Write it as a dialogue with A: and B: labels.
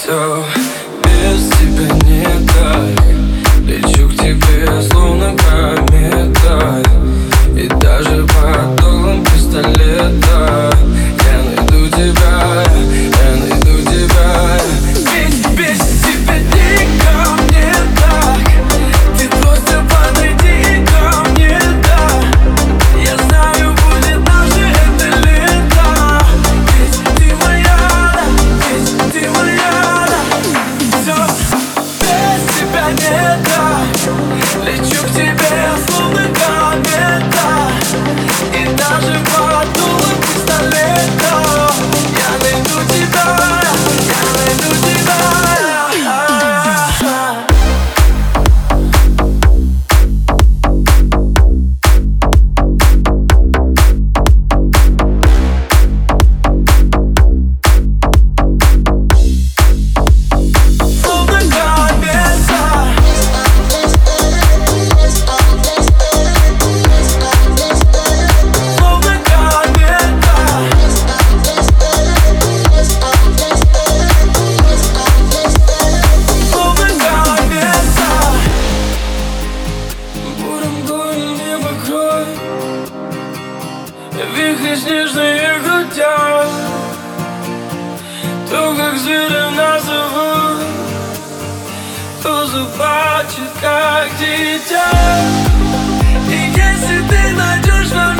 A: Все без тебя не так. Лечу к тебе, словно комета, и даже под дулом пистолета я найду тебя, я найду тебя. Ведь без тебя никому не так. Ты просто подойди ко мне, да. Я знаю, будет наше это лето. Ведь ты моя, ведь ты моя. Все без тебя не так. Лечу к тебе, словно комета, и даже под дулом пистолета я найду тебя, я найду тебя. Вихри снежные гудят, то как зверя назовут, то заплачет как дитя. И если ты найдешь во мне